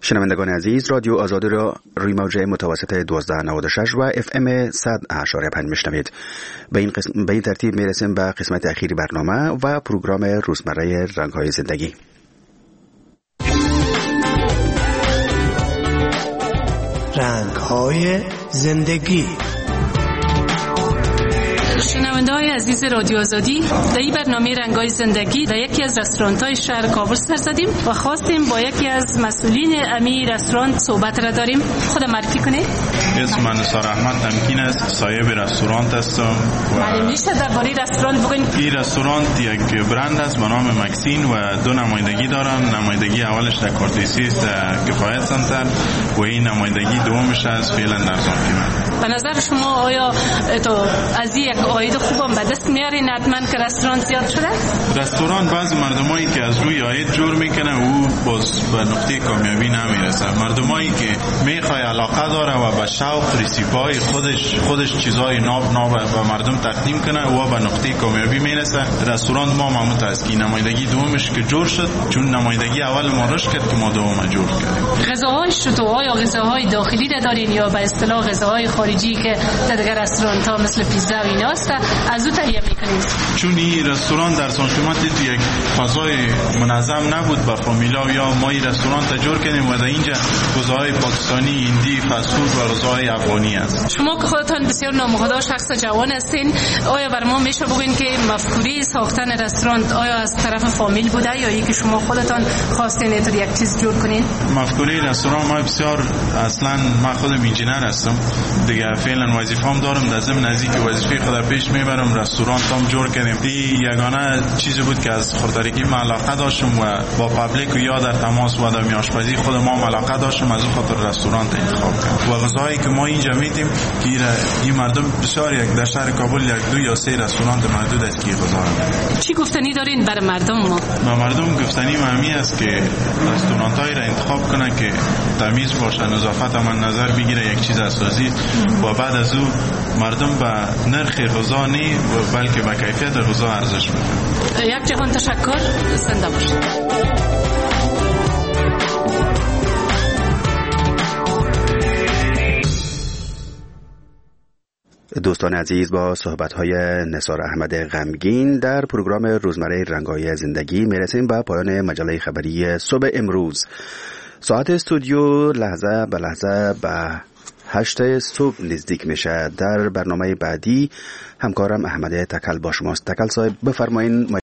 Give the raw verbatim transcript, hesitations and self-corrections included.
شنوندگان عزیز، رادیو آزادی را روی موج متوسط دوازده نود و شش و اف ام صد و هشت و پنج میشنوید. به این قسم به این ترتیب میرسیم به قسمت اخیری برنامه و پروگرام روزمره رنگ‌های زندگی. رنگ‌های زندگی. شنونده‌های عزیز رادیو آزادی، در این برنامه رنگ‌های زندگی در یکی از رستوران‌های شهر کابل سر زدیم و خواستیم با یکی از مسئولین امی رستوران صحبت را داریم. خود معرفی کنید. اسم من نثار احمد تمکین است، صاحب رستوران هستم. معلوم میشه درباره رستوران بگین. این رستوران یک برند است به نام مکسین و دو نمایندگی دارم. نمایندگی اولش در کورتیسی است، کفایت سنتر، و این نمایندگی دومش است فعلا در زانکیمن. به نظر شما آیا تو از یک عاید خوبم به دست میارین حتما که رستوران زیاد شده؟ رستوران بعض مردمایی که از روی عاید جور میکنه او باز به نقطه کامیابی نمیرسه. مردمایی که میخوای علاقه داره و به شوق ریسیپای خودش خودش چیزای ناب ناب به مردم تقدیم کنه و به نقطه کامیابی میرسه. رستوران ما معمولا است که نمایندگی دومش که جور شد، چون نمایندگی اول ما رشد کرد که ما دوم جور کردیم. غذاهای شتو آیا غذاهای داخلی دارین یا به اصطلاح غذاهای خارجی که در دیگر رستوران ها مثل پیتزا و اینا است از او تهیه میکنید؟ چون این رستوران در سانشیمات یک فضای منظم نبود با فامیلا یا ما این رستوران تجربه کردیم و در اینجا غذاهای پاکستانی، هندی، فست فود و غذاهای افغانی است. شما که خودتان بسیار نامحتاج شخص جوان هستین، آیا بر ما میشه بگین که مفکوره ساختن رستوران آیا از طرف فامیل بوده یا اینکه شما خودتان خواستین اینطور یک چیز جور کنین؟ مفکوره رستوران ما بسیار اصلا ما خودم انجینر هستم دیگه، فعلا وظیفه‌ام دارم در ضمن نزدیک وظیفه خودم پیش میبرم. رستوران تام جور کردیم. این یگانه چیزی بود که از خوددارگی من علاقه داشتم و با پابلیک و یا در تماس و در آشپزی خود ما علاقه داشتم، از اون خاطر رستوران انتخاب کردم. و غذاهایی که ما اینجا میدیم که این مردم بسیار یک در شهر کابل یک دو یا سه رستوران محدود است که غذا میدن. چی گفتنی دارین برای مردم؟ ما ما مردم گفتنی مهمی است که رستوران‌هایی را انتخاب کنن که تمیز باشه، نظافت هم نظر بگیره، یک چیز اساسی، و بعد از او مردم به نرخ غذا نه بلکه به کیفیت غذا ارزش بده. یک جهان تشکر، زنده باشید. دوستان عزیز، با صحبت‌های نثار احمد غمگین در پروگرام روزمره رنگ‌های زندگی میرسیم به پایان مجله خبری صبح امروز. ساعت استودیو لحظه به لحظه به هشت صبح نزدیک میشه. در برنامه بعدی همکارم احمد تکل با شماست. تکل صاحب بفرمایید.